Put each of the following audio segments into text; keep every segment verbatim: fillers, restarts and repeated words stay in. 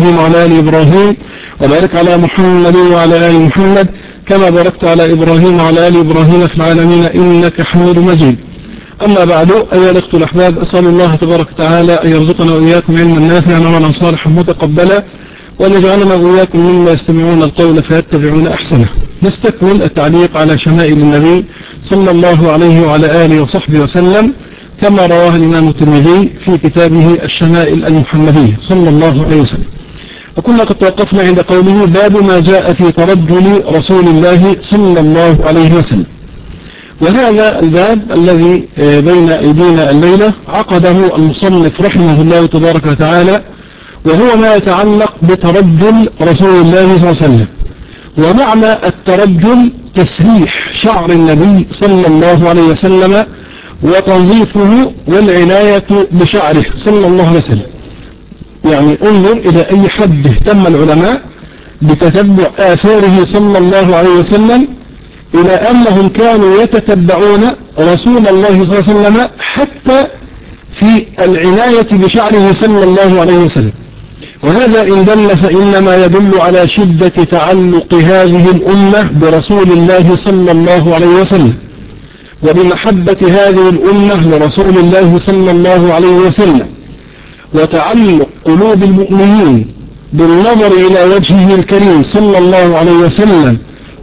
إبراهيم وعلى آل إبراهيم وبارك على محمد وعلى آل محمد كما باركت على إبراهيم وعلى آل إبراهيم في العالمين إنك حميد مجيد. أما بعد، أيها الأخوة الأحباب، أسأل الله تبارك وتعالى أن يرزقنا وإياكم علما نافعا وعملا صالحا متقبلا، وأن يجعلنا وإياكم مما يستمعون القول فيتبعون أحسنه. نستكمل التعليق على شمائل النبي صلى الله عليه وعلى آله وصحبه وسلم كما رواه الإمام الترمذي في كتابه الشمائل المحمدية صلى الله عليه وسلم. وكنا قد توقفنا عند قوله: باب ما جاء في ترجل رسول الله صلى الله عليه وسلم. وهذا الباب الذي بين أيدينا الليلة عقده المصنف رحمه الله تبارك وتعالى، وهو ما يتعلق بترجل رسول الله صلى الله عليه وسلم. ومعنى الترجل تسريح شعر النبي صلى الله عليه وسلم وتنظيفه والعناية بشعره صلى الله عليه وسلم. يعني انظر إلى أي حد اهتم العلماء بتتبع آثاره صلى الله عليه وسلم، إلى أنهم كانوا يتتبعون رسول الله صلى الله عليه وسلم حتى في العناية بشعره صلى الله عليه وسلم. وهذا إن دل فإنما يدل على شدة تعلق هذه الأمة برسول الله صلى الله عليه وسلم، وبمحبة هذه الأمة لرسول الله صلى الله عليه وسلم، وتعلق قلوب المؤمنين بالنظر إلى وجهه الكريم صلى الله عليه وسلم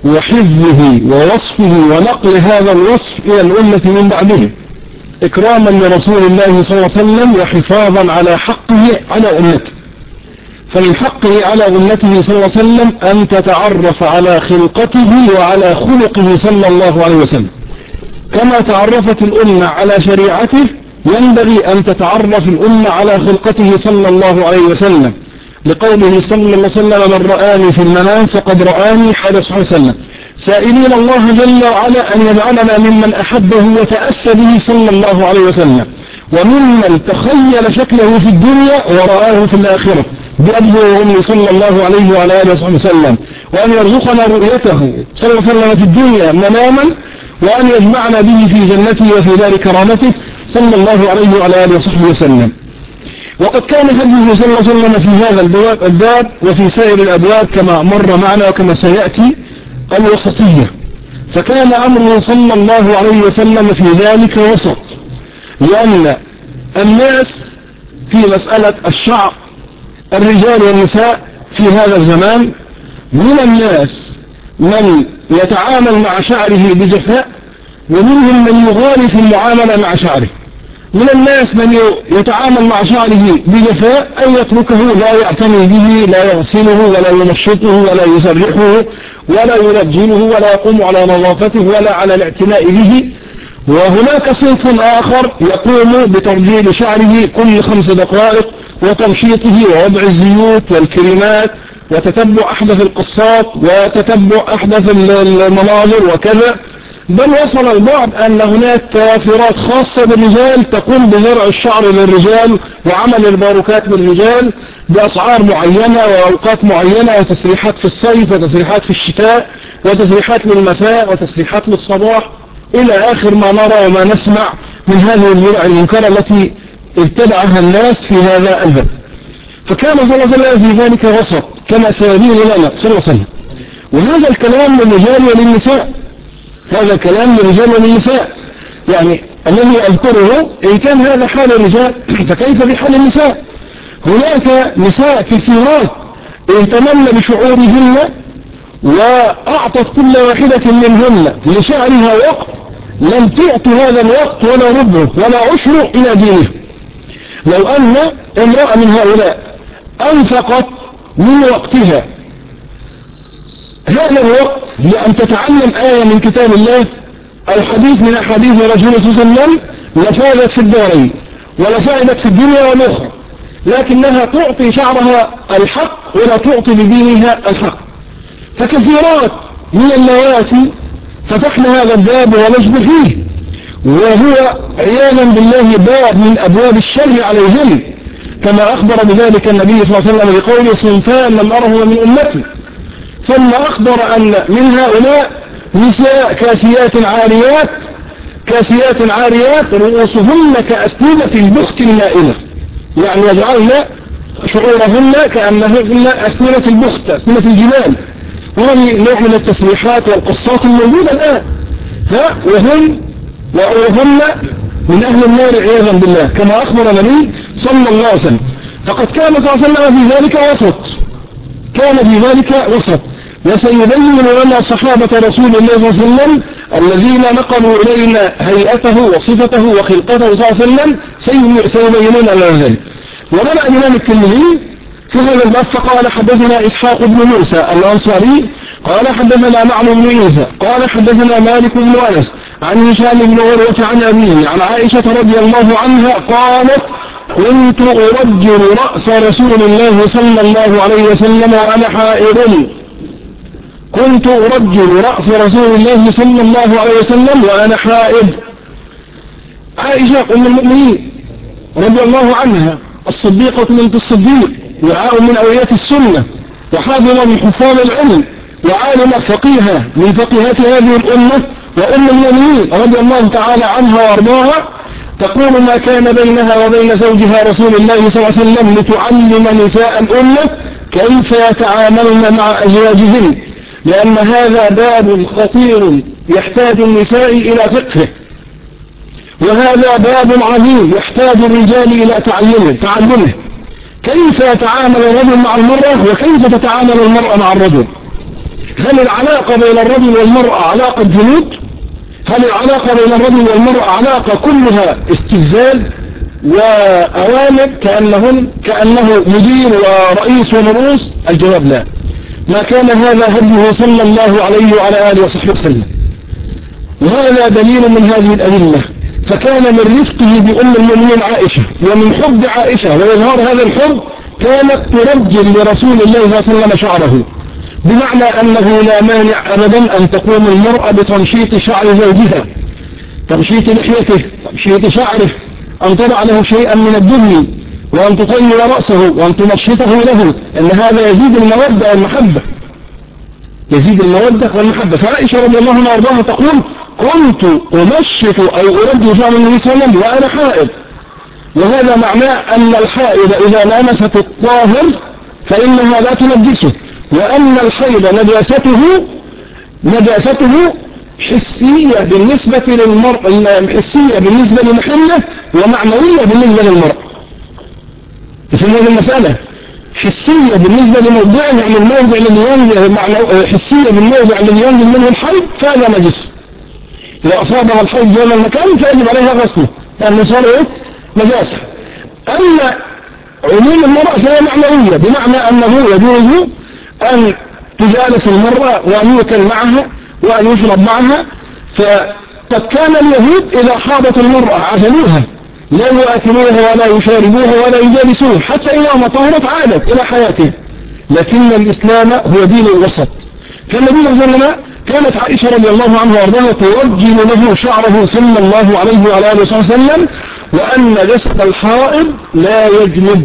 وحفظه ووصفه ونقل هذا الوصف إلى الأمة من بعده، إكراما لرسول الله صلى الله عليه وسلم وحفاظا على حقه على أمته. فمن حقه على أمته صلى الله عليه وسلم أن تتعرف على خلقته وعلى خلقه صلى الله عليه وسلم. كما تعرفت الأمة على شريعته ينبغي أن تتعرف الأمة على خلقته صلى الله عليه وسلم، لقوله صلى الله عليه وسلم: من رآني في المنام فقد رآني، حديث صلى الله عليه وسلم، سائلين الله جل وعلا أن يجعلنا ممن أحبه وتأسى به صلى الله عليه وسلم، وممن تخيل شكله في الدنيا ورآه في الآخرة بأبيه وأمه صلى الله عليه وعلى آله وصحبه وسلم، وأن يرزقنا رؤيته صلى الله عليه وسلم في الدنيا مناما، وأن يجمعنا به في جنته وفي دار كرامته صلى الله عليه وعلى آله وصحبه وسلم. وقد كان هديه صلى الله عليه وسلم في هذا الباب وفي سائر الأبواب كما مر معنا وكما سيأتي الوسطية، فكان أمره صلى الله عليه وسلم في ذلك وسط، لأن الناس في مسألة الشعر الرجال والنساء في هذا الزمان، من الناس من يتعامل مع شعره بجفاء، ومنهم من يغالي في المعاملة مع شعره. من الناس من يتعامل مع شعره بجفاء أن يتركه، لا يعتني به، لا يغسله ولا ينشطه ولا يسرحه ولا يرجله ولا يقوم على نظافته ولا على الاعتناء به. وهناك صنف آخر يقوم بترجيل شعره كل خمس دقائق وتمشيطه ووضع الزيوت والكريمات وتتبع أحدث القصات وتتبع أحدث المناظر وكذا. بل وصل البعض أن هناك توافرات خاصة بالرجال تقوم بزرع الشعر للرجال وعمل الباروكات للرجال بأسعار معينة وأوقات معينة، وتسريحات في الصيف وتسريحات في الشتاء وتسريحات للمساء وتسريحات للصباح، إلى آخر ما نرى وما نسمع من هذه البدع المنكرة التي ابتدعها الناس في هذا الباب. فكان صلى الله عليه وسلم في ذلك وسط كما سيبين لنا صلى الله عليه وسلم. وهذا الكلام للرجال وللنساء، هذا الكلام للرجال وللنساء، يعني الذي أذكره إن كان هذا حال الرجال فكيف بحال النساء؟ هناك نساء كثيرات اهتمن بشعورهن وأعطت كل واحدة منهن لشعرها وقت لم تعط هذا الوقت ولا ربعه ولا عشره إلى دينه. لو أن امرأة من هؤلاء أنفقت من وقتها هذا الوقت لأن تتعلم آية من كتاب الله أو حديث من أحاديث رسول صلى الله عليه وسلم لفازت في الدارين ولفائدت في الدنيا والأخرى، لكنها تعطي شعرها الحق ولا تعطي لدينها الحق. فكثيرات من اللواتي فتحنا هذا الباب ولجن فيه، وهو عياذا بالله باب من أبواب الشر عليهم، كما أخبر بذلك النبي صلى الله عليه وسلم بقوله: صنفان لم أره من أمتي. ثم أخبر أن من هؤلاء نساء كاسيات عاريات كاسيات عاريات رؤوسهن كأسنمة البخت المائلة، يعني يجعلن شعورهن كأنهن أسنمة البخت، أسنمة الجبال، وهذه نوع من التسريحات والقصات الموجودة الآن. ها وهم وهم من أهل النار عياذا بالله، كما أخبر النبي صلى الله عليه وسلم. فقد كان صلى الله عليه وسلم في ذلك وسط، كان في ذلك وسط. وسيبين لنا صحابة رسول الله صلى الله عليه وسلم الذين نقلوا إلينا هيئته وصفته وخلقته صلى الله عليه وسلم سيبينون لنا ذلك. وبدأ الإمام الترمذي في هذا الباب فقال حدثنا إسحاق بن موسى الأنصاري قال حدثنا معن بن عيسى قال حدثنا مالك بن أنس عن هشام بن عروة عن أبيه عن عائشة رضي الله عنها قالت كنت أرجل رأس رسول الله صلى الله عليه وسلم وأنا حائض. كنت أرجل رأس رسول الله صلى الله عليه وسلم وأنا حائض. عائشة أم المؤمنين رضي الله عنها الصديقة بنت الصديق، وعاء من أولياء السنة، وحافظة من حفاظ العلم، وعالمة فقيهة من فقيهات هذه الأمة، وأم المؤمنين رضي الله تعالى عنها وارضاها، تقول ما كان بينها وبين زوجها رسول الله صلى الله عليه وسلم لتعلم نساء الأمة كيف يتعاملن مع أزواجهن، لأن هذا باب خطير يحتاج النساء إلى فقهه، وهذا باب عظيم يحتاج الرجال إلى تعلمه تعلمه كيف يتعامل الرجل مع المرأة وكيف تتعامل المرأة مع الرجل. هل العلاقة بين الرجل والمرأة علاقة جنود؟ هل العلاقة بين الرجل والمرأة علاقة كلها استفزاز وأوامر كأنهم كأنه مدير ورئيس ونرؤوس؟ الجواب لا. ما كان هذا هديه صلى الله عليه وعلى آله وصحبه وسلم، وهذا دليل من هذه الأدلة. فكان من رفقه بأم المؤمنين عائشة ومن حب عائشة وإظهار هذا الحب كانت ترجل لرسول الله صلى الله عليه وسلم شعره، بمعنى أنه لا مانع أبدا أن تقوم المرأة بتنشيط شعر زوجها، تنشيط لحيته، تنشيط شعره، أن تضع له شيئا من الدهن، وأن تطيل رأسه وأن تنشطه له، أن هذا يزيد المودة والمحبة، يزيد المودة والمحبة. فعائشة رضي الله عنها وارضاها تقول كنت أنشط أو أرد شعر النبي صلى الله عليه وسلم وأنا حائض، وهذا معناه أن الحائض إذا لمست الطاهر فإنها لا تنجسه، وأن الحيض نجاسته نجاسته حسية بالنسبة للمرء، حسية بالنسبة لمحله ومعنوية بالنسبة للمرء. في هذه المسألة حسية بالنسبة لموضوع يعني الموضع الذي ينزل، حسية بالموضع الذي ينزل منه الحيض فهذا نجس، إذا أصابها الحيض في هذا المكان فيجب عليها غسله لأنه صار إيه؟ نجاسة. أما عموم المرأة فهي معنوية، بمعنى أنه يجوز أن تجالس المرأة وأن يؤكل معها وأن يشرب معها. فقد كان اليهود إذا حاضت المرأة عزلوها، لا يؤكلوها ولا يشاربوها ولا يجالسوها، حتى إذا ما طهرت عادت إلى حياتها. لكن الإسلام هو دين الوسط. فالنبي صلى الله عليه وسلم كانت عائشة رضي الله عنها وارضاها توجه له شعره صلى الله عليه وعلى آله وسلم، وأن جسد الحائض لا يجنب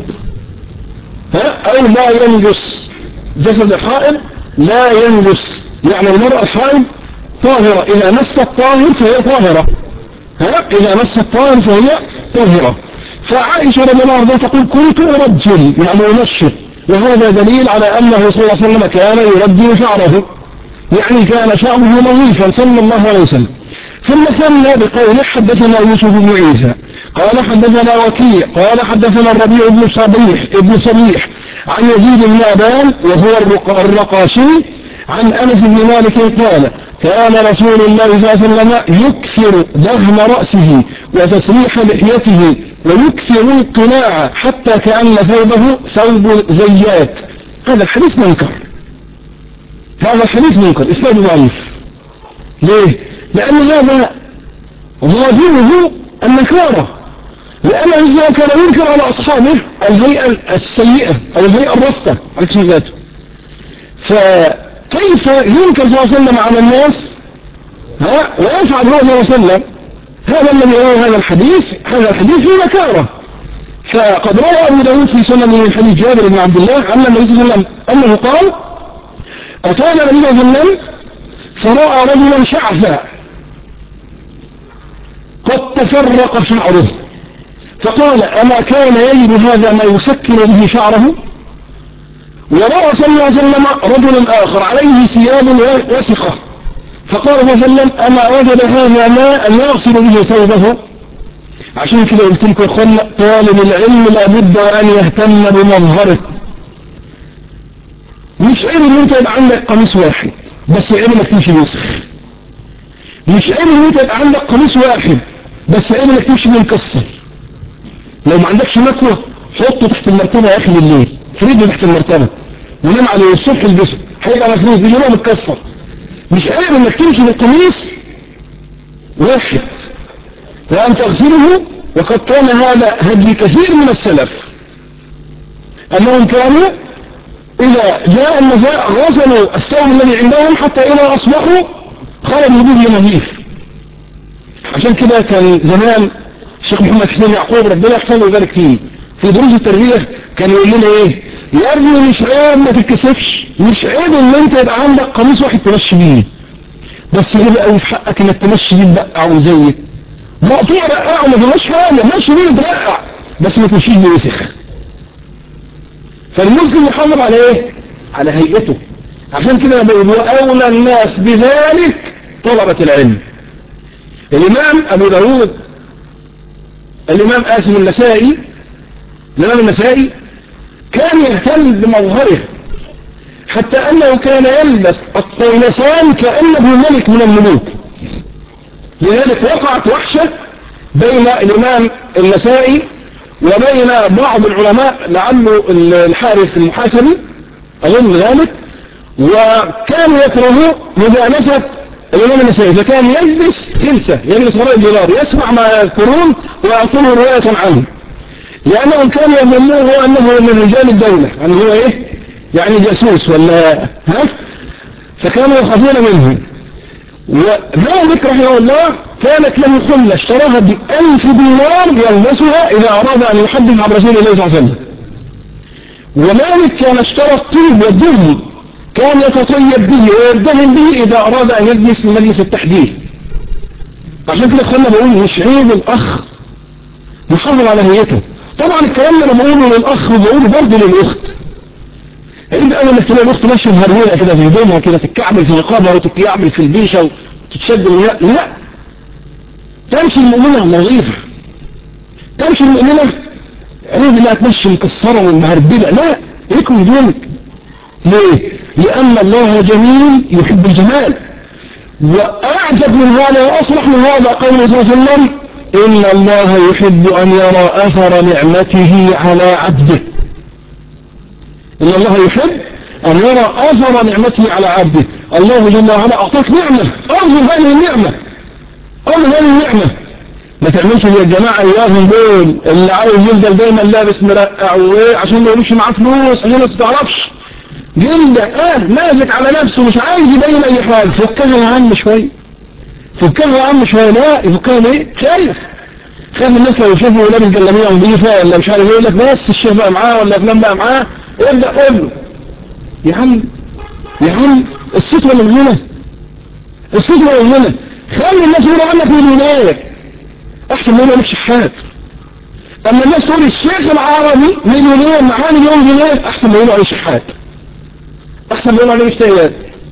أو لا ينجس. جسد الحائض لا ينجس، يعني المرأة الحائض طاهرة، إذا مست الطاهر فهي طاهرة، ها إذا مست الطاهر فهي طاهرة. فعائشة رضي الله عنها تقول كنت أرجل يعني أنشط، وهذا دليل على أنه صلى الله عليه وسلم كان يرجل شعره، يعني كان شعره نظيفا صلى الله عليه وسلم. ثم ثنى بقوله حدثنا يوسف بن عيسى قال حدثنا وكيع قال حدثنا الربيع بن صبيح ابن صبيح عن يزيد بن أبان وهو الرقاشي عن أنس بن مالك قال كان رسول الله صلى الله عليه وسلم يكثر دهن رأسه وتسريح لحيته ويكثر القناع حتى كأن ثوبه ثوب زيات. هذا الحديث منكر، هذا الحديث منكر، إسناده ضعيف. ليه؟ لأن هذا ظاهره النكارة، لأن الإسلام كان ينكر على أصحابه الهيئة السيئة أو الهيئة الرفضة على شغاته. فكيف ينكر صلى الله عليه وسلم على الناس ها ويفعل هو صلى الله عليه وسلم؟ هذا الذي يروي هذا الحديث، هذا الحديث فيه نكارة. فقد روى أبو داود في سننه من حديث جابر بن عبد الله أن النبي صلى الله عليه وسلم أنه قال أتانا النبي صلى الله عليه وسلم فرأى رجلا شعثا قد تفرق شعره فقال أما كان يجد هذا ما يسكن به شعره؟ ورأى صلى الله عليه وسلم رجل آخر عليه ثياب وسخة فقال صلى الله عليه وسلم أما وجد هذا ماء يغسل به ثوبه؟ عشان كده قلت لكم يا اخوانا طالب العلم لابد أن يهتم بمظهره. مش عيب ان انت يبقى عندك قميص واحد بس عيب انك تمشي بوسخ. مش عيب ان انت يبقى عندك قميص واحد بس عيب انك تمشي مكسر. لو ما عندكش مكوى حطه تحت المرتبة يا اخي بالليل، فريده تحت المرتبة ونام عليه الصبح الجسم هيبقى مفروض مش هيبقى متكسر. مش عيب انك تمشي بالقميص واحد وان تغسله. وقد كان هذا هدي كثير من السلف انهم كانوا إذا جاء المساء غسلوا الثوب الذي عندهم حتى إذا أصبحوا خرجوا به نظيف. عشان كده كان زمان الشيخ محمد حسين يعقوب ربنا يحفظه ويبارك فيه في دروس التربية كان يقول لنا إيه؟ يا ابني مش عيب ما تتكسفش، مش عيب إن أنت يبقى عندك قميص واحد تمشي بيه، بس عيب قوي في حقك إنك تمشي بيه بقع وزيك مقطوع رقع وما فيهاش حاجة، ماشي بيه ترقع بس ما تمشيش بيه وسخ. فالمسلم يحافظ على ايه؟ على هيئته. عشان كده بقول واولى الناس بذلك طلبة العلم. الامام ابو داود الامام آسم النسائي الامام النسائي كان يهتم بمظهره حتى انه كان يلبس الطيلسان كأنه ملك من الملوك. لذلك وقعت وحشة بين الامام النسائي وبين بعض العلماء لعله الحارث المحاسبي أظن ذلك، وكانوا يكرهوا مجالسة الإمام النسائي فكان يجلس جلسة يجلس وراء الجدار يسمع ما يذكرون ويعطونه رواية عنه، لأنهم كانوا يظنونه أنه من رجال الدولة يعني هو إيه يعني جاسوس ولا ها، فكانوا يخافون منه. ومالك رحمه الله كانت له خلة اشتراها بألف دينار يلبسها إذا أراد أن يحدث عن رسول الله صلى الله عليه وسلم. ومالك كان اشترى الطيب والدهن كان يتطيب به ويدهن به إذا أراد أن يجلس لمجلس التحديث. عشان كده خلنا بقول مش عيب الأخ يحافظ على هيئته. طبعا الكلام اللي أنا بقوله للأخ وبقوله برضه للأخت. عيب أنا انك تلاقي الأخت ماشية مهرولة كده في هدومها كده تتكعبل في رقابها وتتكعبل في البيشة وتتشد من لا لا، تمشي المؤمنة نظيفة، تمشي المؤمنة عيب لا تمشي مكسرة ومهربلة، لا يكون هدومك. ليه؟ لأن الله جميل يحب الجمال. وأعجب من هذا وأصلح من هذا قوله صلى الله عليه وسلم إن الله يحب أن يرى أثر نعمته على عبده. إن الله يحب أن يرى أثر نعمته على عبده. الله جل وعلا أعطاك نعمة، أرض هذه النعمة، أرض هذه النعمة. ما تعملش زي الجماعة إياهم دول اللي عايز يفضل دايما لابس مرقع وإيه عشان ما يقولوش معاه فلوس عشان الناس ما تعرفش. جلدة اه ماسك على نفسه مش عايز يبين أي حاجة. فكها يا عم شوية، فكها يا عم شوية. لا يفكها ليه؟ خايف خايف الناس لو يشوفوا لابس جلابية نظيفة ولا مش عارف يقول لك بس الشيخ بقى معاه ولا فلان بقى معاه ابدأ قول له يا عم يا عم الصوت ولا من هنا، الصوت ولا من هنا. خلي الناس يقولوا عنك مليونير احسن ما يقولوا شحات. اما الناس تقول الشيخ العربي مليونير معاه مليون جنيه احسن ما يقولوا عليه شحات، احسن ما يقولوا عليه مشتريات.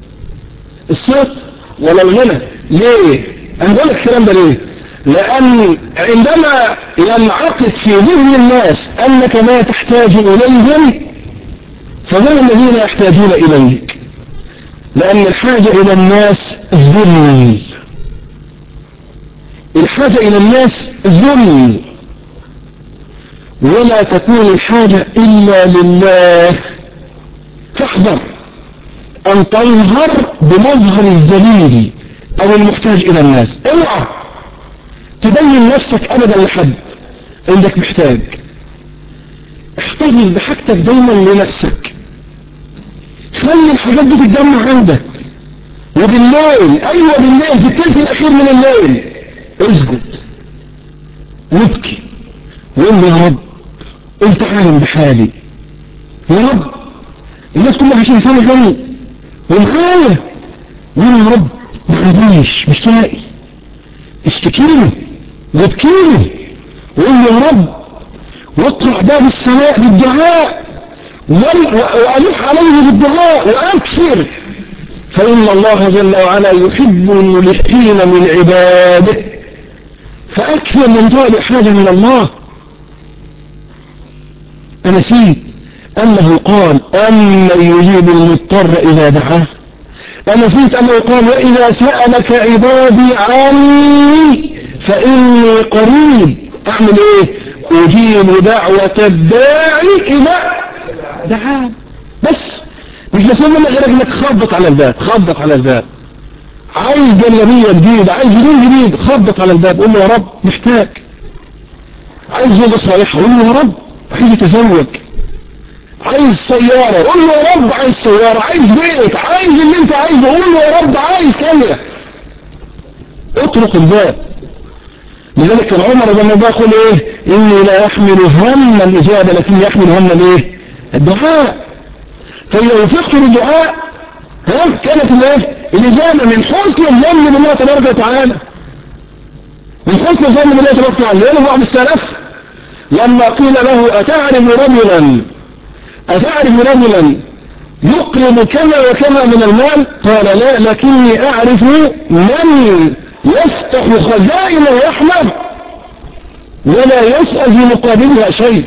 الصوت ولا الغنى. ليه انا بقول لك الكلام ده ليه؟ لان عندما ينعقد في ذهن الناس انك ما تحتاج اليهم فهم الذين يحتاجون اليك. لان الحاجة الى الناس ذل، الحاجة الى الناس ذل، ولا تكون الحاجة الا لله. فاحذر ان تظهر بمظهر الذليل او المحتاج الى الناس. اوعى تبين نفسك ابدا لحد عندك محتاج. احتفظ بحاجتك دايما لنفسك، خلي الحاجات دي تتجمع عندك. وبالليل ايوه بالليل في الثلث الاخير من الليل اسجد وابكي وقول يا رب انت عالم بحالي، يا رب الناس كلها شايفاني غني ومعايا وانا يا رب ما عنديش مش لاقي. اشتكيني وابكيني وقول يا رب واقرأ باب السماء بالدعاء وألح عليه بالدعاء وأكثر، فإن الله جل وعلا يحب الملحين من عباده، فأكثر من طالب حاجة من الله. أنسيت أنه قال أمن يجيب المضطر إذا دعاه؟ أنسيت أنه قال وإذا سألك عبادي عني فإني قريب أعمل إيه؟ أجيب دعوة الداعي إذا دعاه. بس مش مسؤول منك غير انك تخبط على الباب، خبط على الباب. عايز جلابيه جديده، عايز هدوم جديد، خبط على الباب، قول له يا رب محتاج. عايز زوجة صالحة، قول له يا رب عايز يتزوج. عايز سيارة، قول له يا رب عايز سيارة. عايز بيت، عايز اللي انت عايزه، قول له يا رب عايز كذا. اطرق الباب. لذلك كان عمر لما بيقول ايه؟ اني لا يحمل هم الاجابة لكن يحمل هم الايه؟ الدعاء. فإذا وفقت للدعاء ها كانت الايه؟ الإجابة من حسن الظن بالله تبارك وتعالى. من حسن الظن بالله تبارك وتعالى. لأنه بعض السلف لما قيل له أتعرف رجلا أتعرف رجلا يقرض كما وكما من المال؟ قال لا، لكني أعرف من يفتح خزائن الرحمة ولا يسأل في مقابلها شيء.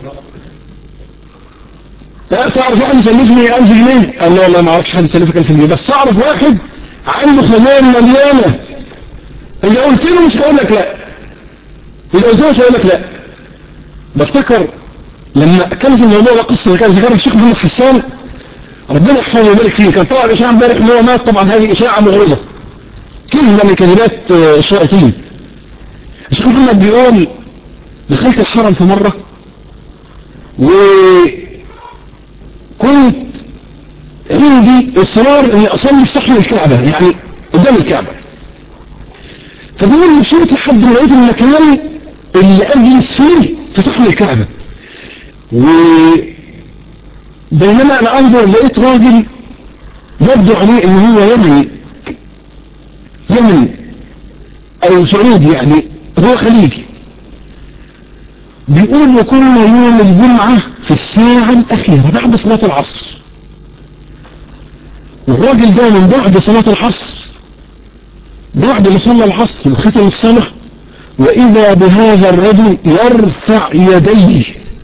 تعرف واحد يسلفني ألف جنيه؟ قال لا والله ما أعرفش حد يسلفك ألف جنيه، بس أعرف واحد عنده خزائن مليانة. إذا قلت له مش هقول لك لا، إذا قلت له مش هقول لك لا. بفتكر لما كان في الموضوع ده قصة كان ذكرها الشيخ محمد حسان ربنا يحفظه ويبارك فيه. كان طبعا إشاعة امبارح إن هو مات، طبعا هذه إشاعة مغرضة كلمة من كلمات الشياطين. الشيخ محمد بيقول دخلت الحرم في مرة وكنت عندي إصرار إني أصلي في صحن الكعبة، يعني قدام الكعبة. فبيقول مشيت لحد ما لقيت المكان اللي أجلس فيه في صحن الكعبة، وبينما أنا أنظر لقيت راجل يبدو عليه إن هو يمني يمني أو سعودي، يعني هو خليجي. بيقول وكنا يوم الجمعة في الساعة الأخيرة بعد صلاة العصر، والراجل ده من بعد صلاة العصر بعد ما صلى العصر وختم الصلاة وإذا بهذا الرجل يرفع يديه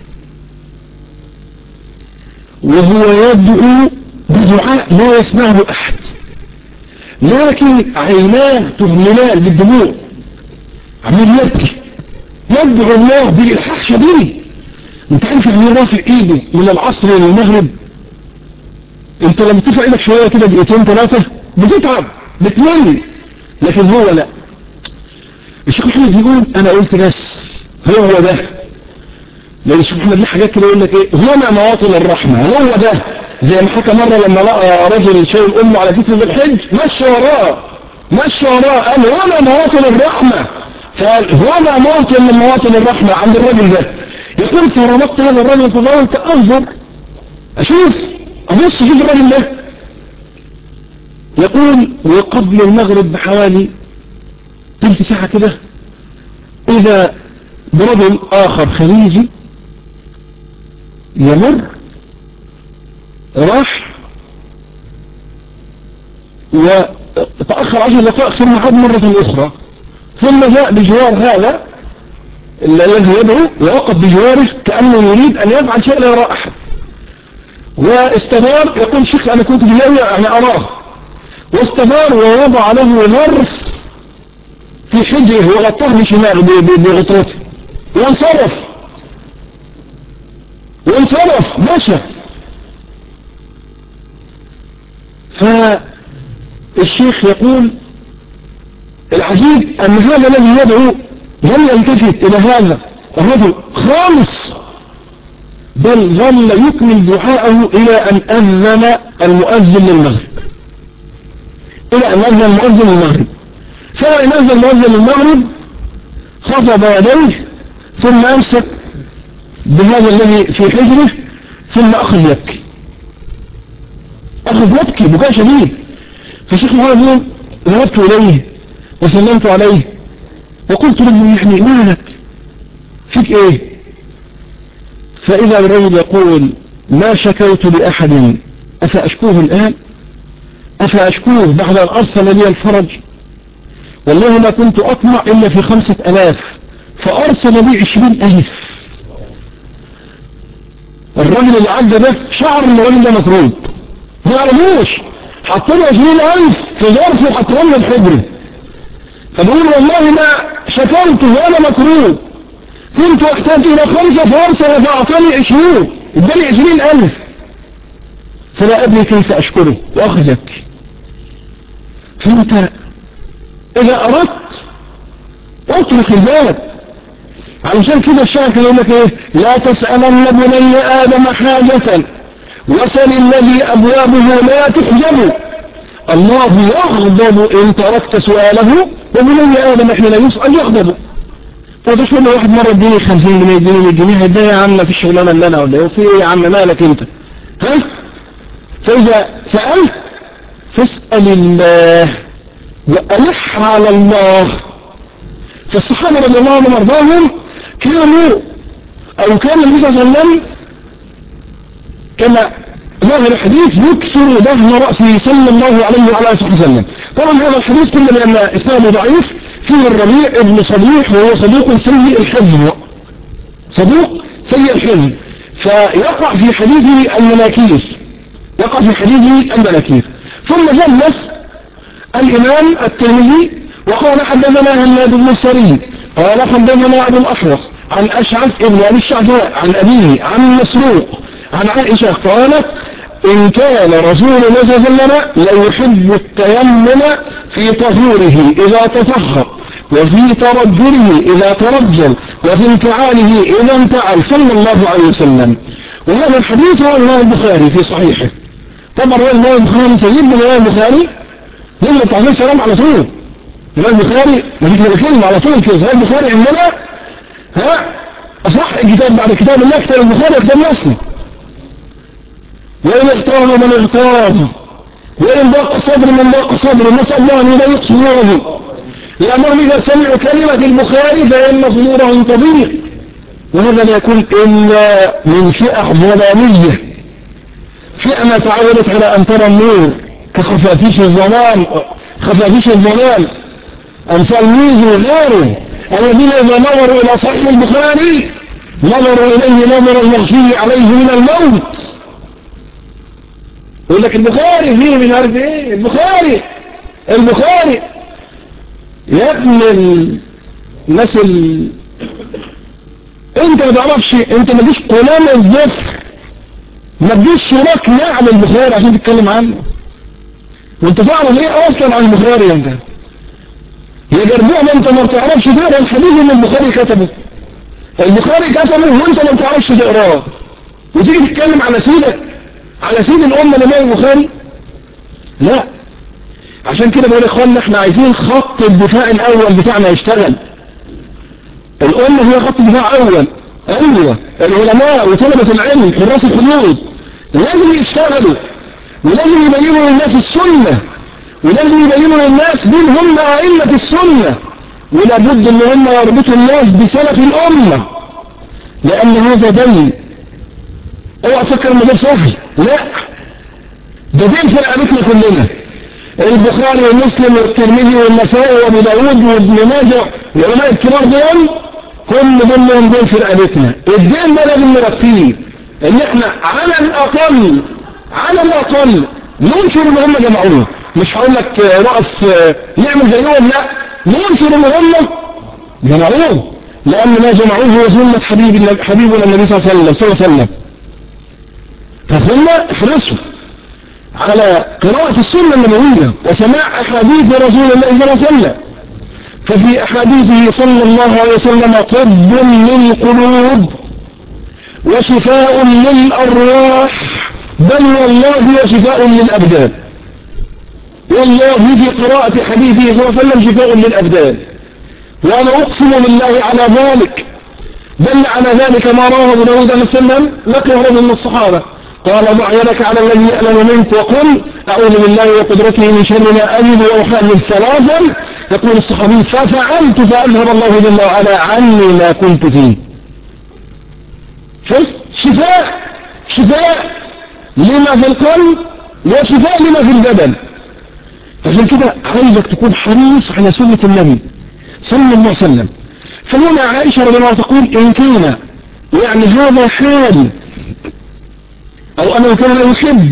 وهو يدعو بدعاء لا يسمعه أحد، لكن عيناه تهملان بالدموع، عمال يبكي يدعو الله بإلحاح شديد. انت عارف يعني رافع ايده من العصر للمغرب؟ انت لما ترفع ايدك شوية كده دقيقتين ثلاثة بتتعب بتمل، لكن هو لا. الشيخ محمد يقول انا قلت بس هو هو ده. لان الشيخ محمد ليه حاجات كده يقول لك ايه هنا مواطن الرحمة، هو ده. زي ما حكى مرة لما لقى رجل شايل امه على كتفه في الحج مشى وراه مشى وراه قال هنا مواطن الرحمة، فقال هنا موطن من مواطن الرحمة عند الرجل ده. يقول فرمضت هذا الرجل فضلت انظر اشوف ابص اشوف الرجل ده. يقول وقبل المغرب بحوالي تلت ساعة كده اذا برجل اخر خليجي يمر راح وتأخر عشر دقائق ثم عاد مرة اخرى، ثم جاء بجوار هذا الذي يدعو ووقف بجواره كأنه يريد أن يفعل شيء لا يرى أحد، واستدار. يقول الشيخ أنا كنت في زاوية يعني أراه، واستدار ووضع له ظرف في حجره وغطاه بشماله بغطرته وانصرف وانصرف مشى. فالشيخ يقول العجيب أن هذا الذي يدعو لم يلتفت إلى هذا الرجل خالص، بل ظل يكمل دعاءه إلى أن أذن المؤذن للمغرب إلى أن أذن المؤذن للمغرب. فإن أذن المؤذن للمغرب خفض يديه ثم أمسك بهذا الذي في حجره ثم أخذ يبكي أخذ يبكي بكاء شديد. فالشيخ محمد يقول ذهبت إليه وسلمت عليه وقلت له يعني مالك فيك ايه؟ فإذا الرجل يقول ما شكوت لأحد أفأشكوه الآن؟ أفأشكوه بعد أن أرسل لي الفرج؟ والله ما كنت أطمع إلا في خمسة ألاف فأرسل لي عشرين ألف. الرجل اللي عدى ده شعر ان الراجل ده مكروب، ما يعرفوش، حطوا له عشرين ألف في ظرف وحطوهم له الحجر، فبقول والله ما شكرت وأنا مكروب، كنت أحتاج إلى خمسة فأرسل فأعطاني عشرين، اداني عشرين ألف، فلا أدري كيف أشكره وأخذك. فأنت إذا أردت اترك الباب. علشان كده الشاعر كان يقول لك ايه؟ لا تسألن بني آدم حاجة وسل الذي أبوابه لا تحجب، الله يغضب إن تركت سؤاله، وبني آدم حين يسأل يغضب. فتقول له واحد مرة اديني خمسين جنيه اديني مية جنيه، هدايا يا عم في الشغلانة اللي أنا ولا ايه؟ وفي ايه يا عم مالك أنت؟ ها؟ فإذا سألت فاسأل الله وألح على الله. فالصحابة رضي الله عنهم وارضاهم كانوا أو كان النبي صلى الله عليه وسلم كما ظاهر الحديث يكثر دهن رأسه صلى الله عليه وعلى آله وسلم. طبعا هذا الحديث كله لأن إسناده ضعيف، فيه الربيع ابن صديق وهو صدوق سيء الحفظ، صدوق سيء الحفظ، فيقع في حديثه المناكير، يقع في حديثه المناكير. ثم جلس الإمام الترمذي وقال حدثنا هناد بن السري قال حدثنا أبو الأحوص عن أشعث ابن أبي الشعثاء عن أبيه عن مسروق عن عائشة قالت إن كان رسول الله صلى الله عليه وسلم ليحب التيمم في طهوره إذا تطهر، وفي ترجله إذا ترجل، وفي انتعاله إذا انتعل صلى الله عليه وسلم. وهذا الحديث هو الإمام البخاري في صحيحه. طبعا هو الإمام البخاري سيدنا الإمام البخاري لما تعطيه سلام على طول. الإمام البخاري ما فيش ولا كلمة على طول كده. الإمام البخاري عندنا ها أصح الكتاب بعد كتاب الله كتاب البخاري وكتاب مسلم. وإن اغتاب من اغتاب وإن ضاق صدر من ضاق صدر، نسأل الله أن يضيق صدورهم، لأنهم إذا سمعوا كلمة البخاري فإن صدورهم تضيق. وهذا لا يكون إلا من فئة ظلامية، فئة ما تعودت على أن ترى النور كخفافيش الظلام، خفافيش الظلام أمثال ميزي وغيره، الذين إذا نظروا إلى صحيح البخاري نظروا إليه نظر المغشي عليه من الموت. يقول لك البخاري فيه مش عارف ايه، البخاري البخاري يا ابن الناس ال... انت ما تعرفش، انت ما تجيش قلام الظفر، ما تجيش شراك نعم البخاري عشان تتكلم عنه، وانت تعرف ايه اصلا عن البخاري؟ انت يا جربوع ما انت ما تعرفش تقرا الحديث اللي البخاري كتبه، البخاري كتبه وانت ما تعرفش تقراه، وتيجي تتكلم على سيدك على سيد الأمة الإمام البخاري؟ لا. عشان كده بقول يا إخواننا احنا عايزين خط الدفاع الأول بتاعنا يشتغل. الأمة هي خط دفاع أول، أيوة العلماء وطلبة العلم حراس الحدود لازم يشتغلوا، ولازم يبينوا للناس السنة، ولازم يبينوا للناس مين هم أئمة السنة، ولابد ان هم يربطوا الناس بسلف الأمة، لأن هذا دين. اوعى تفكر ان ده سهل، لا ده دين في رقبتنا كلنا. البخاري ومسلم والترمذي والنسائي وابو داود وابن ماجه العلماء الكبار دول كل دول دين في رقبتنا. الدين ده لازم نوفيه، ان احنا على الاقل على الاقل ننشر ان هم جمعوه. مش هقول لك نقف نعمل زيهم، لا ننشر ان هم جمعوه، لان ما جمعوه هو سنة حبيب حبيبنا النبي صلى الله عليه وسلم. فقلنا احرصوا على قراءة السنة النبوية وسماع أحاديث رسول الله صلى الله عليه وسلم. ففي أحاديثه صلى الله عليه وسلم طب للقلوب وشفاء للأرواح، بل والله وشفاء للأبدان. والله في قراءة حديثه صلى الله عليه وسلم شفاء للأبدان، وأنا أقسم بالله على ذلك. دل على ذلك ما رواه ابو داود عن سلم لقيه رجل من الصحابة قال ضع يدك على الذي يألم منك وقل أعوذ بالله وقدرته من شر ما أجد وأحاذر ثلاثا. يقول الصحابي ففعلت فأذهب الله جل وعلا عني ما كنت فيه. شوف شفاء شفاء لما في القلب وشفاء لما في البدن. عشان كده عايزك تكون حريص على سنة النبي صلى الله عليه وسلم. فهنا عائشة رضي الله عنها تقول إن كان يعني هذا حال أو أنه كان يحب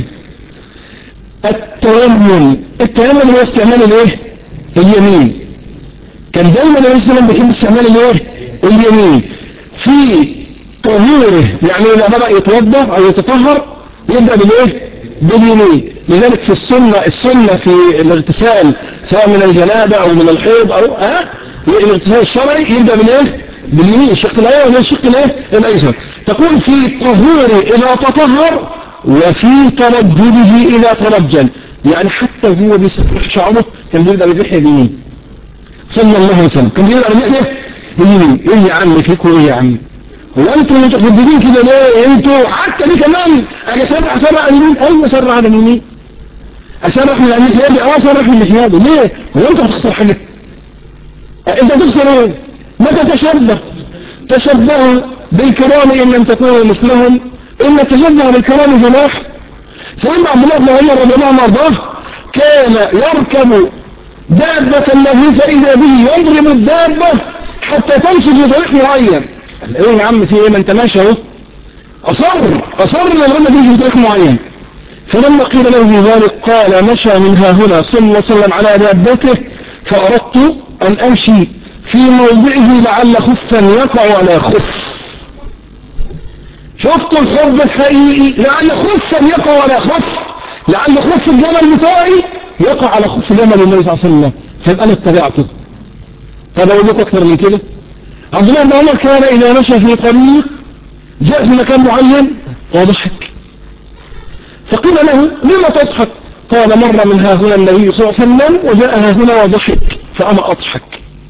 التيمم. التيمم هو استعمال الايه؟ اليمين. كان دايما النبي صلى الله عليه وسلم بيحب استعمال الايه؟ اليمين في طهوره، يعني إذا بدأ يتوضا أو يتطهر يبدأ بالايه؟ باليمين. لذلك في السنة السنة في الاغتسال سواء من الجنابة أو من الحيض أو ها الاغتسال الشرعي يبدأ بالايه؟ باليمين، الشق الايمن والشق الايه؟ الايسر. تقول في طهوره إذا تطهر وفي ترجله إذا ترجل، يعني حتى هو بيسرح شعره كان بيبدأ باللحية اليمين صلى الله عليه وسلم، كان بيبدأ باللحية اليمين. ايه يا عم فيكم ايه يا عم؟ هو انتوا متخددين كده ليه؟ انتوا حتى دي كمان اجي اسرح اسرح على اليمين. ايوه اسرح على اليمين، اسرح من اللحية دي، اه اسرح من اللحية دي. ليه؟ هو انت هتخسر حاجة؟ انت هتخسر ايه؟ ما تتشبه تشبهوا بالكرام ان لم تكونوا مثلهم ان التشبه بالكرام فلاح. سيدنا عبد الله بن عمر رضي الله عنه وارضاه كان يركب دابة له فإذا به يضرب الدابة حتى تمشي في طريق معين. ايه يا عم في ايه؟ ما انت ماشي اهو. اصر اصر ان الغنى تمشي في طريق معين. فلما قيل له ذلك قال مشى منها هنا صلى الله عليه وسلم على دابته فأردت أن أمشي في موضعه لعل خفا يقع على خف. شفتوا الحب الحقيقي؟ لعل خفا يقع على خف، لعل خف الجمل بتاعي يقع على خف جمل النبي صلى الله عليه وسلم، فأنا اتبعته. طب أقول لكم أكثر من كده. عبد الله بن عمر كان إذا مشى في طريق جاء في مكان معين وضحك، فقيل له لما تضحك؟ قال مر من ها هنا النبي صلى الله عليه وسلم وجاء ها هنا وضحك فأنا أضحك.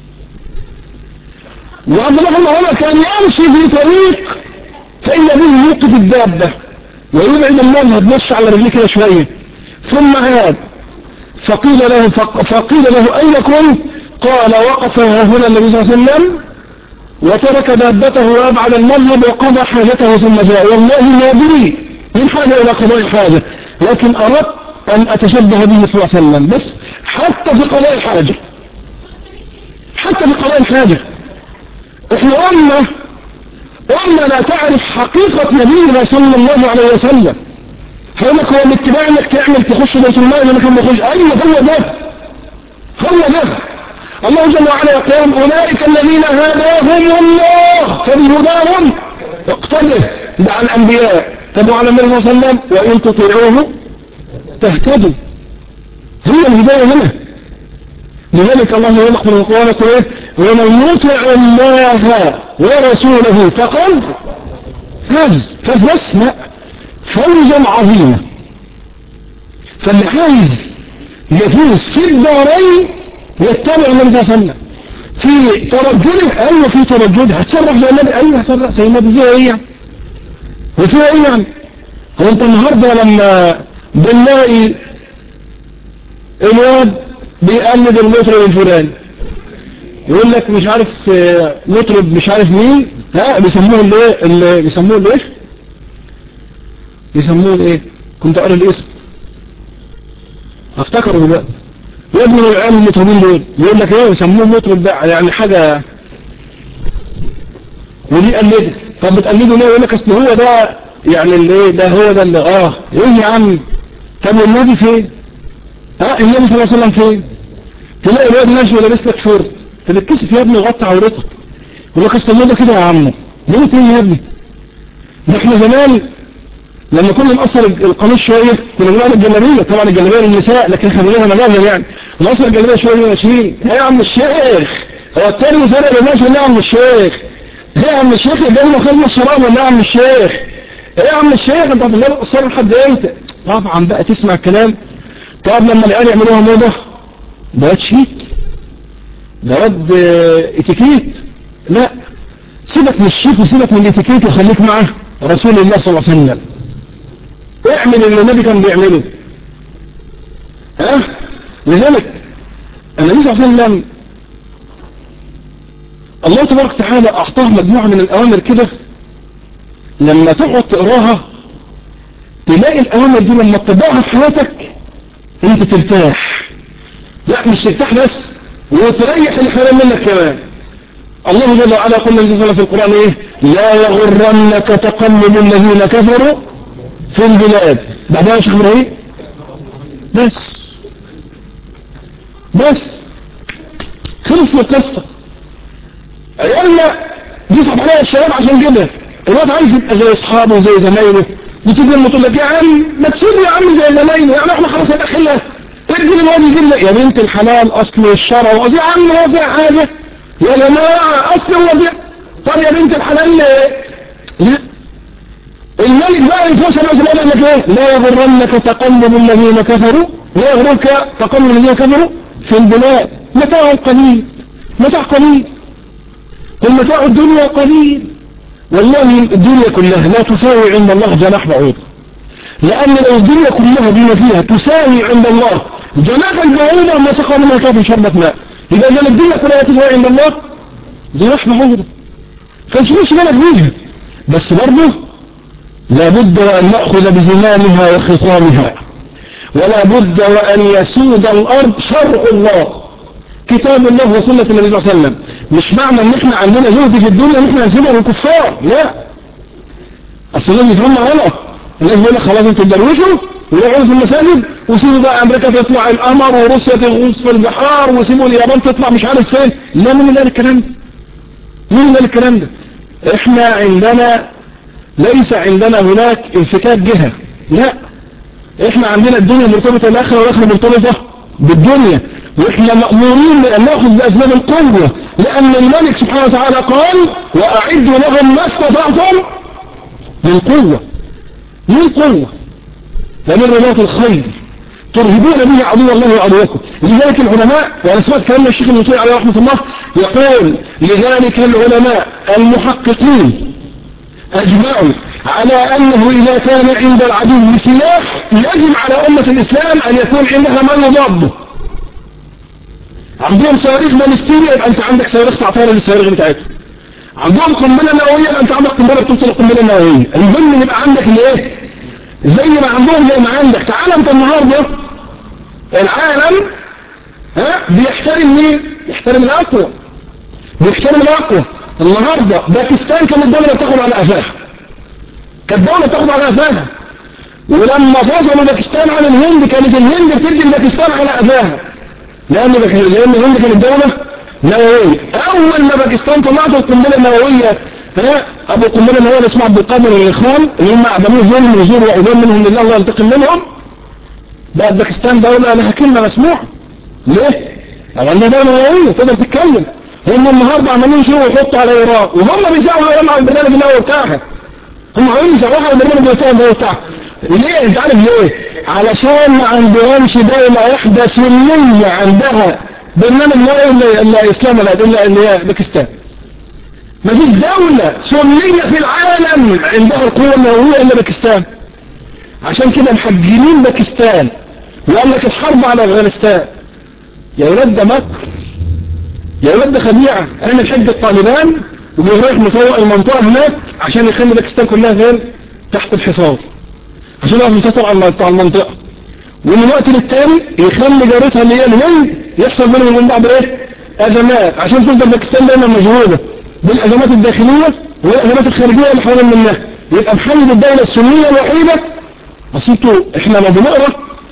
وعبد الله بن عمر كان يمشي في طريق فإن به يوقف الدابة ويبعد المذهب مشي على رجليه كده شوية ثم عاد. فقيل له فقيل له أين كنت؟ قال وقف ها هنا النبي صلى الله عليه وسلم وترك دابته وأبعد المذهب وقضى حاجته ثم جاء. والله ما بي من حاجة إلى قضاء الحاجة، لكن أردت أن أتشبه به صلى الله عليه وسلم. بس حتى في قضاء الحاجة، حتى في قضاء الحاجة احنا أمة أمة لا تعرف حقيقة نبينا صلى الله عليه وسلم. هقولك هو الاتباع انك تعمل تخش بيت المال انك ما تخش. ايوه هو ده هو ده. الله جل وعلا يقول اولئك الذين هداهم الله فبهداهم اقتدوا. ده على الانبياء. طب وعلى النبي صلى الله عليه وسلم وان تطيعوه تهتدوا. هي الهدايه هنا. لذلك الله يقول من القرآن يقول ايه؟ ومن يطع الله ورسوله فقد فاز. فاز بس لا، فوزا عظيما. فاللي عايز يفوز في الدارين يتبع النبي صلى الله عليه وسلم في ترجله. ايوه في ترجله. هتصرف زي النبي؟ ايوه هتصرف زي النبي. فيها ايه يعني؟ وفيها ايه يعني؟ هو انت النهارده لما بنلاقي الواد بيقلد المطرب الفلاني يقول لك مش عارف مطرب مش عارف مين، ها بيسموه الايه اللي بيسموه الايه بيسموه الايه كنت اقرا الاسم افتكره دلوقتي. يا ابن العيال المطربين دول يقول لك ايه بيسموه مطرب بقى يعني حاجه ودي قلده. طب بتقلده ليه؟ يقول لك اصل هو ده يعني اللي ايه ده هو ده اللي اه ايه يا عم. طب والنبي فين؟ ها النبي صلى الله عليه وسلم فين؟ تلاقي الواد ماشي ولابس لك شورت تتكسف يا ابني وغطي عورتك. يقول لك اصل ده كده يا عم. ليه تاني يا ابني؟ ده احنا زمان لما كنا نقصر القميص شويه كنا بنقول الجلابيه، طبعا الجلابيه للنساء لكن احنا بنقولها مجازا يعني. نقصر الجلابيه شويه ماشيين. ايه يا عم الشيخ؟ هو التاني فرق الماشي ولا يا عم الشيخ؟ ايه يا عم الشيخ الجنه خدنا الشراب ولا يا عم الشيخ؟ ايه يا عم الشيخ انت هتفضل تقصر لحد امتى؟ طبعا بقى تسمع الكلام. طب لما العيال يعملوها موضه ده واد شيك، ده واد اتيكيت. لا سيبك من الشيك وسيبك من الاتيكيت وخليك مع رسول الله صلى الله عليه وسلم. اعمل اللي النبي كان بيعمله. ها لذلك النبي صلى الله عليه وسلم الله تبارك وتعالى اعطاه مجموعه من الاوامر كده لما تقعد تقراها تلاقي الأوامر دي لما تطبقها في حياتك انت ترتاح. لا مش ترتاح بس، وتريح الحرام منك كمان. الله جل وعلا يقول النبي صلى الله عليه وسلم في القرآن ايه؟ لا يغرنك تقلب الذين كفروا في البلاد. بعدها يا شيخ ابراهيم بس بس خلص من القصة. عيالنا بيصعب عليها الشباب عشان كده الواد عايز يبقى زي اصحابه وزي زمايله، وتيجي لما تقول لك يا عم ما تسيبه يا عم زي زمايله، يعني احنا خلاص هنأخلها ادي الواد يجيب لك يا بنت الحلال اصل الشرع واصل يا عم هو فيها حاجة يا جماعة اصل هو فيها. طب يا بنت الحلال لا الملك بقى يتوسل مثلا يقول لك ايه؟ لا يغرنك تقلب الذين كفروا، لا يغرنك تقلب الذين كفروا في البلاد متاع قليل، متاع قليل، المتاع الدنيا قليل. والله الدنيا كلها لا تساوي عند الله جناح بعوضة، لأن لو الدنيا كلها بما فيها تساوي عند الله جناح البعوضة ما سقى منها كافٍ شربة ماء. إذا كانت الدنيا كلها تساوي عند الله جناح بعوضة فنشوفش بالك بيها، بس برضه لابد وأن نأخذ بزمامها وخصامها، ولا بد وأن يسود الأرض شرع الله كتاب الله وسنة النبي صلى الله عليه وسلم. مش معنى ان احنا عندنا زهد في الدنيا ان احنا نسيبها للكفار، لا. اصل الناس بيفهمنا غلط، الناس بيقول لك خلاص انتوا تدروشوا ويقعدوا في المساجد وسيبوا بقى امريكا تطلع القمر وروسيا تغوص في البحار وسيبوا اليابان تطلع مش عارف فين. لا، مين اللي قال الكلام ده؟ مين اللي قال الكلام ده؟ احنا عندنا ليس عندنا هناك انفكاك جهة، لا. احنا عندنا الدنيا مرتبطة بالاخره والاخره مرتبطة بالدنيا، واحنا مأمورين بأن نأخذ بأسباب القوة، لأن الملك سبحانه وتعالى قال وأعدوا لهم ما استطعتم من قوة، من قوة ومن رباط الخيل ترهبون به عدو الله وعدوكم. لذلك العلماء، وأنا سمعت كلام الشيخ ابن طويل عليه رحمة الله يقول لذلك العلماء المحققين أجمعوا على أنه إذا كان عند العدو سلاح يجب على أمة الإسلام أن يكون عندها ما يضاده. عندهم صواريخ بالستيرية يبقى انت عندك صواريخ تعطيها للصواريخ بتاعتهم. عندهم قنبله نوويه يبقى انت عندك قنبله بتوصل القنبله النوويه. المهم ان يبقى عندك الايه؟ زي ما عندهم زي ما عندك. تعال انت النهارده العالم ها بيحترم مين؟ يحترم الاقوى، بيحترم الاقوى. النهارده باكستان كانت دوله بتاخد على قفاها، كانت دوله بتاخد على قفاها، ولما فصلوا باكستان عن الهند كانت الهند بتدي باكستان على قفاها، لأن لأن الهند كانت دولة نووية. أول ما باكستان طلعت القنبلة النووية ها أبو القنبلة النووية اللي اسمه عبد القادر الإخوان اللي هم أعدموه ظلم وزور وعدوان منهم لله الله ينتقم منهم، بقت باكستان دولة لها كلمة مسموعة. ليه؟ عندها دولة نووية تقدر تتكلم. هم النهارده عمالين يشيلوا ويحطوا على إيران وهم بيساووا إيران على البرنامج النووي بتاعها. هم عايزين يساووها على البرنامج النووي بتاعها. ليه؟ انت عارف ليه؟ علشان ما عندهمش دولة واحدة سنية عندها برنامج نووي الا اسلام الا اللي هي باكستان. ما فيش دولة سنية في العالم عندها القوة النووية الا باكستان. عشان كده محجمين باكستان وقال لك الحرب على افغانستان. يا ولاد ده مكر، يا ولاد ده خديعة. احنا نحج الطالبان وبيروح مفوق المنطقة هناك عشان يخلي باكستان كلها فين؟ تحت الحصار، عشان يعرف يسيطر على المنطقة، ومن وقت للتاني يخلي جارتها اللي هي الهند يحصل بينهم وبين بعض ايه؟ ازمات، عشان تفضل باكستان دايما مشغولة بالازمات الداخلية والازمات الخارجية اللي حوالين منها. يبقى محدد الدولة السنية الوحيدة. اصل انتوا احنا لما بنقرا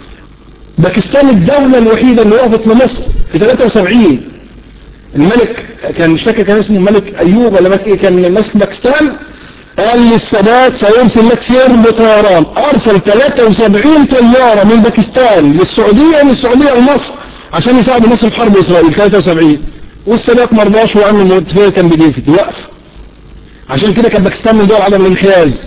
باكستان الدولة الوحيدة اللي وقفت لمصر في ثلاثة وسبعين، الملك كان مش فاكر كان اسمه ملك ايوب ولا ملك ايه كان ماسك باكستان، قال للسادات سيرسل لك سير طيران. ارسل ثلاثة وسبعين طيارة من باكستان للسعودية ومن السعودية لمصر عشان يساعدوا مصر في حرب اسرائيل ثلاثة وسبعين، والسادات ما رضاش وعمل اتفاقية كامب ديفيد وقف. عشان كده كان باكستان من دول عدم الانحياز،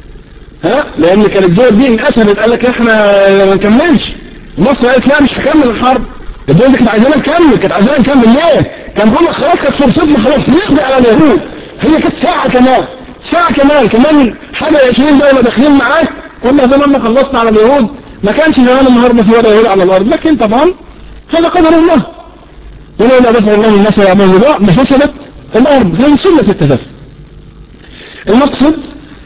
ها، لان كانت الدول دي انقسمت قال لك احنا ما نكملش. مصر قالت لا مش هكمل الحرب. الدول دي كانت عايزانا نكمل، كانت عايزانا نكمل ليه؟ كان بيقول لك خلاص كانت فرصتنا خلاص نقضي على اليهود. هي كانت ساعة كمان ساعة كمان كمان حاجة عشرين دولة داخلين معاه، كنا زمان ما خلصنا على اليهود ما كانش زمان النهاردة في ولا يهود على الأرض. لكن طبعا هذا قدر الله، ولولا دفع الله الناس ويعملوا الله ما فسدت الأرض. هذه سنة التفاهم. المقصد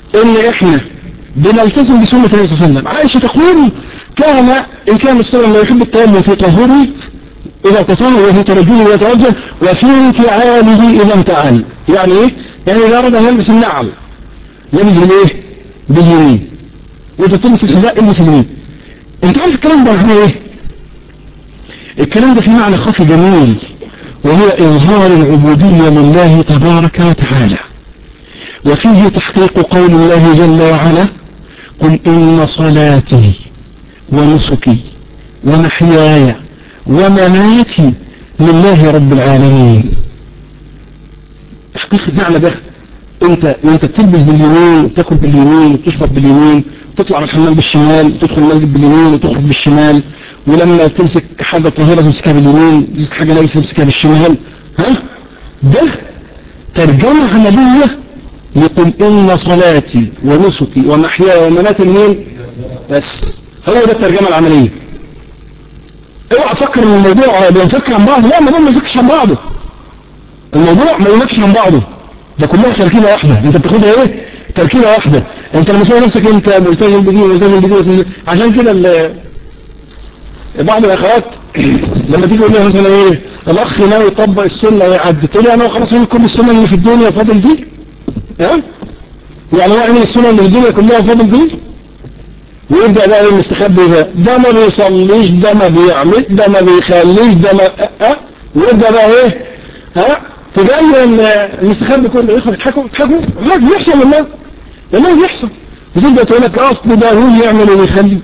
ان احنا بنلتزم بسنة النبي صلى الله عليه وسلم. عائشة تقول كان ان كان الصلاه لا يحب التيمم في طهوره اذا تطهر وفي ترجله يترجل وفي انفعاله اذا انفعل. يعني ايه؟ يعني اذا اراد ان يلبس النعل يلبس بالايه؟ باليمين، واذا تلبس الحذاء يلبس اليمين. انت عارف الكلام ده معناه ايه؟ الكلام ده في معنى خفي جميل، وهو إظهار العبودية لله تبارك وتعالى، وفيه تحقيق قول الله جل وعلا قل إن صلاتي ونسكي ومحياي ومماتي لله رب العالمين. تحقيق المعنى ده انت وانت بتلبس باليمين وتاكل باليمين وتشرب باليمين وتطلع من الحمام بالشمال وتدخل المسجد باليمين وتخرج بالشمال، ولما تمسك حاجة طاهرة تمسكها باليمين، تمسك حاجة نجسة تمسكها بالشمال. ها ده ترجمة عملية يقول إن صلاتي ونسكي ومحياي ومماتي لمين؟ بس هو ده الترجمة العملية. اوعى تفكر ان الموضوع بينفك عن بعض. لا، الموضوع ما ينفكش عن بعضه. الموضوع ما ينفكش عن بعضه، ده كلها تركيبة واحدة. انت بتاخدها ايه؟ تركيبة واحدة. انت لما تلاقي نفسك انت ملتزم بدي وملتزم بدي وملتزم، عشان كده بعض الاخوات لما تيجي تقول لها مثلا ايه الاخ ناوي يطبق السنه ويعدي، تقول لي انا خلاص من كل السنه اللي في الدنيا فاضل دي. ها يعني هو يعمل السنه اللي في الدنيا كلها فاضل دي، ويبدا بقى المستخبي ده ده ما بيصليش، ده ما بيعمل، ده ما بيخليش، ده ما ها ويبدا بقى ايه ها تبين المستخبي كله يخرج يضحكوا يضحكوا. لا بيحصل والله والله بيحصل. وتبدا تقول لك اصل ده هو يعمل ويخلي.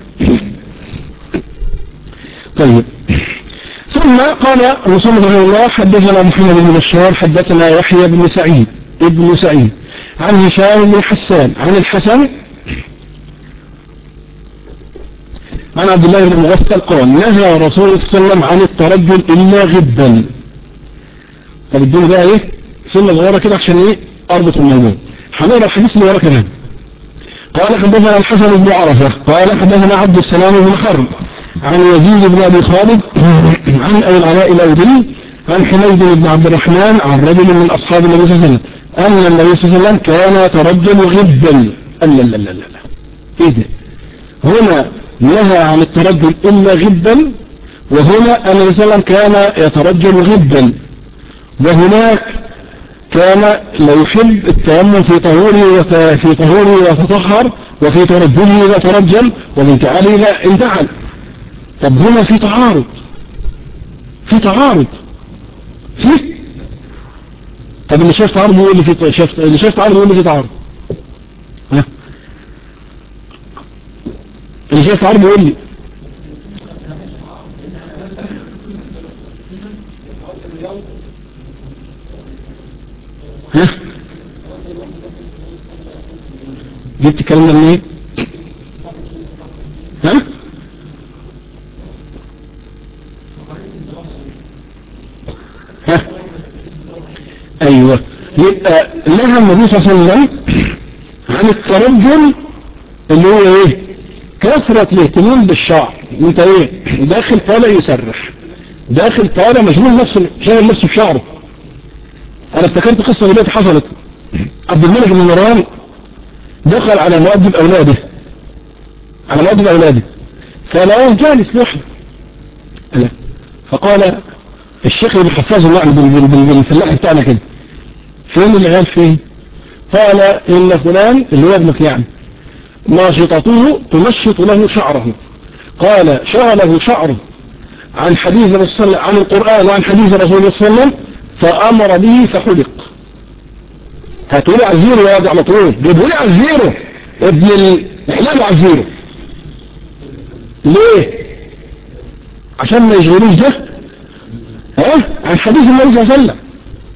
طيب ثم قال المصنف رحمه الله حدثنا محمد بن بشار حدثنا يحيى بن سعيد ابن سعيد عن هشام بن حسان عن الحسن عن عبد الله بن مغفل قال نهى رسول الله صلى الله عليه وسلم عن الترجل الا غبا. طب ادوني بقى ايه سنه صغيره كده عشان ايه اربط الموضوع. هنقرا الحديث اللي وراه كمان. قال حدثنا الحسن بن عرفه قال حدثنا عبد السلام بن حرب عن يزيد بن أبي خالد عن أبي العلاء الأودي عن حميد بن عبد الرحمن عن رجل من أصحاب النبي صلى الله عليه وسلم أن النبي صلى الله عليه وسلم كان يترجل غبا. لا لا لا لا لا إيه ده؟ هنا نهى عن الترجل إلا غبا، وهنا النبي صلى الله عليه وسلم كان يترجل غبا، وهناك كان لا يحب التيمم في طهوره في طهوره ويتطهر وفي ترجله إذا ترجل وبانتعاله إذا انتعل. طب هنا في تعارض في تعارض في طب اللي شاف تعارض يقول لي في شاف اللي شاف تعارض يقول لي في تعارض. ها اللي شاف تعارض يقول لي. ها جبت الكلام ده منين؟ ها ها ايوه يبقى نهى النبي صلى الله عليه وسلم عن الترجل اللي هو ايه كثرة الاهتمام بالشعر. انت ايه داخل طالع يسرح، داخل طالع مشغول نفسه شغل نفسه بشعره. انا افتكرت قصة دلوقتي حصلت. عبد الملك بن مروان دخل على مؤدب اولاده على مؤدب اولاده فلقاه جالس لوحده. فقال الشيخ اللي بيحفظه الله بالفلاح بتاعنا كده فين العيال فين؟ قال ان فلان اللي هو ابنك يعني ناشطته تنشط له شعره. قال شغله شعره عن حديث الرسول صلى الله عليه وسلم عن القرآن وعن حديث الرسول صلى الله عليه وسلم فأمر به فحلق. هتقولي عزيره يا ابني على طول جيبوا لي عزيره ابن الاحلال عزيره ليه؟ عشان ما يشغلوش ده ها عن حديث النبي صلى الله عليه وسلم.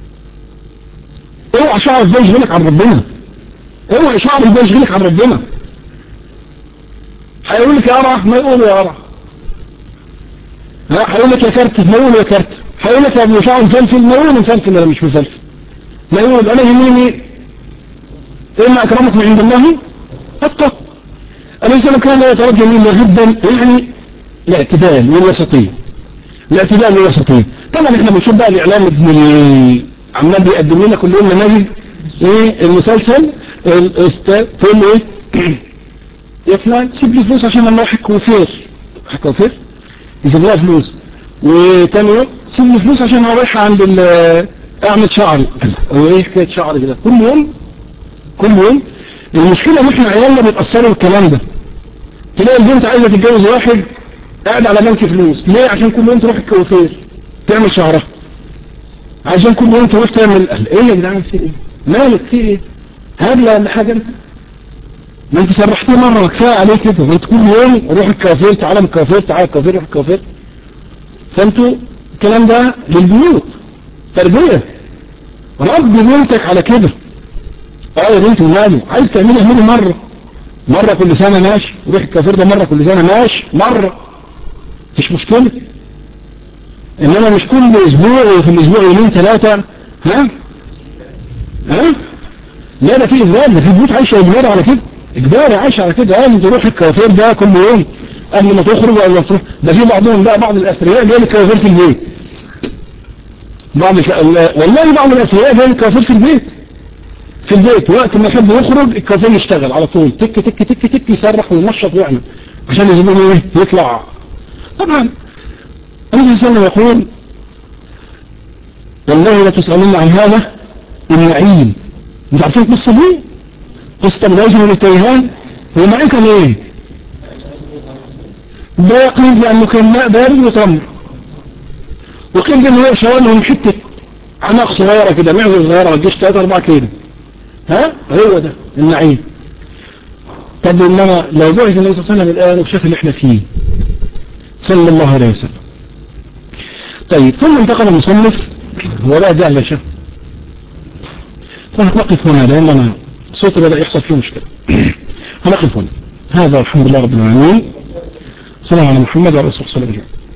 اوعى شعرك ده يشغلك عن ربنا، اوعى شعرك ده يشغلك عن ربنا. هيقول لك يا قرع ما يقولوا يا قرع، لا هيقول لك يا كارت ما يقولوا يا كارت، هيقول لك يا ابن شعر مفلفل ما يقولوا مفلفل ولا مش مفلفل، ما يقولوا انا يهمني إن أكرمكم عند الله أتقى. النبي صلى الله عليه وسلم كان يترجم إلا غبا يعني الاعتدال والوسطية، الاعتدال والوسطية. طبعا احنا بنشوف بقى الإعلام ابن عمال بيقدم لنا كل يوم نماذج ايه المسلسل الاستاذ تقول له ايه يا فلان سيب لي فلوس عشان انا اروح الكوافير الكوافير يسيب لها فلوس، وتاني يوم سيب لي فلوس عشان انا رايح عند اعمل شعري. هو ايه حكايه شعري كده كل يوم كل يوم؟ المشكله ان احنا عيالنا بيتاثروا بالكلام ده. تلاقي البنت عايزه تتجوز واحد قاعد على بنك فلوس، ليه؟ عشان كل يوم تروح الكوافير تعمل شعرها، عشان كل يوم تروح تعمل ايه يا جدعان في ايه؟ مالك في ايه؟ هبله ولا حاجه انت؟ ما انت سرحتيه مره كفايه عليه كده، وانت كل يوم روح الكوافير تعالى من الكوافير تعالى الكوافير روح الكوافير. فانتوا الكلام ده للبيوت تربيه، رب بنتك على كده. اه يا بنتي وماله، عايز تعملي اعملي مره مره كل سنه ماشي، روح الكوافير ده مره كل سنه ماشي مره مفيش مشكله، انما مش كل اسبوع وفي الاسبوع يومين ثلاثه. ها ها لا ده في اجبار، ده في بيوت عايشه اجبار على كده، اجباري عايشه على كده، لازم تروح الكوافير ده كل يوم قبل ما تخرج او ما تروح. ده في بعضهم بقى بعض الاثرياء جاي الكوافير في البيت، بعض الك... والله بعض الاثرياء جاي الكوافير في البيت في البيت وقت ما يحب يخرج الكوافير يشتغل على طول تك تك تك تك يصرخ وينشط ويعمل عشان يزبونه ايه يطلع. طبعا النبي صلى الله عليه وسلم يقول والله لا تسألون عن هذا النعيم. انتوا عارفين القصه دي؟ قصه الرجل والتيهان. هو النعيم كان ايه؟ ده قيل لانه كان ماء بارد وتمر، وقيل انه هو شوالهم حته عناق صغيره كده، معزه صغيره ما تجيش ثلاثة أربعة كيلو. ها هو ده النعيم. طب انما لو بعث النبي صلى الله عليه وسلم الان وشاف اللي احنا فيه صلى الله عليه وسلم. طيب ثم انتقل المصنف ولا داعي لشيء. فنقف هنا لان انا صوتي بدأ يحصل فيه مشكلة. هنقف هنا. هذا الحمد لله رب العالمين. صلى الله على محمد وعلى اله وصحبه وسلم.